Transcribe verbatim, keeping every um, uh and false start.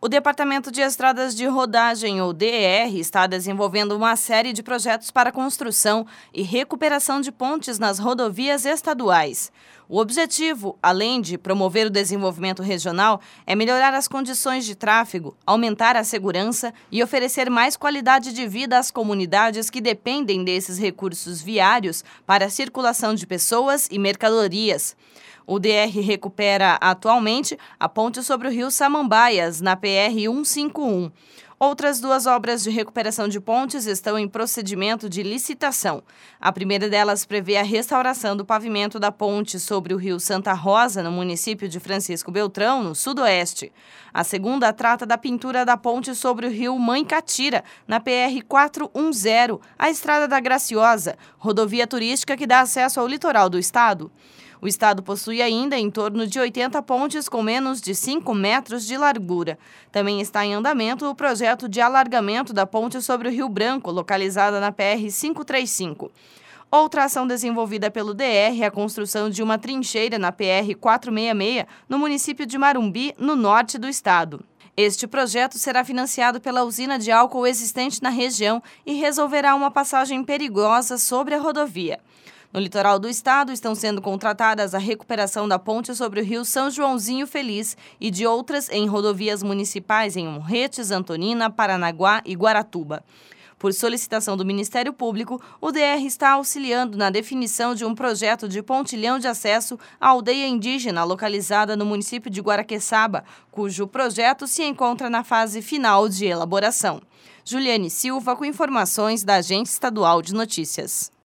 O Departamento de Estradas de Rodagem, ou D E R, está desenvolvendo uma série de projetos para construção e recuperação de pontes nas rodovias estaduais. O objetivo, além de promover o desenvolvimento regional, é melhorar as condições de tráfego, aumentar a segurança e oferecer mais qualidade de vida às comunidades que dependem desses recursos viários para a circulação de pessoas e mercadorias. O D E R recupera atualmente a ponte sobre o rio Samambaias, na P R cento e cinquenta e um. Outras duas obras de recuperação de pontes estão em procedimento de licitação. A primeira delas prevê a restauração do pavimento da ponte sobre o rio Santa Rosa, no município de Francisco Beltrão, no sudoeste. A segunda trata da pintura da ponte sobre o rio Mãe Catira, na P R quatrocentos e dez, a Estrada da Graciosa, rodovia turística que dá acesso ao litoral do estado. O estado possui ainda em torno de oitenta pontes com menos de cinco metros de largura. Também está em andamento o projeto de alargamento da ponte sobre o Rio Branco, localizada na P R quinhentos e trinta e cinco. Outra ação desenvolvida pelo D E R é a construção de uma trincheira na P R quatrocentos e sessenta e seis, no município de Marumbi, no norte do estado. Este projeto será financiado pela usina de álcool existente na região e resolverá uma passagem perigosa sobre a rodovia. No litoral do estado, estão sendo contratadas a recuperação da ponte sobre o rio São Joãozinho Feliz e de outras em rodovias municipais em Morretes, Antonina, Paranaguá e Guaratuba. Por solicitação do Ministério Público, o D E R está auxiliando na definição de um projeto de pontilhão de acesso à aldeia indígena localizada no município de Guaraqueçaba, cujo projeto se encontra na fase final de elaboração. Juliane Silva, com informações da Agência Estadual de Notícias.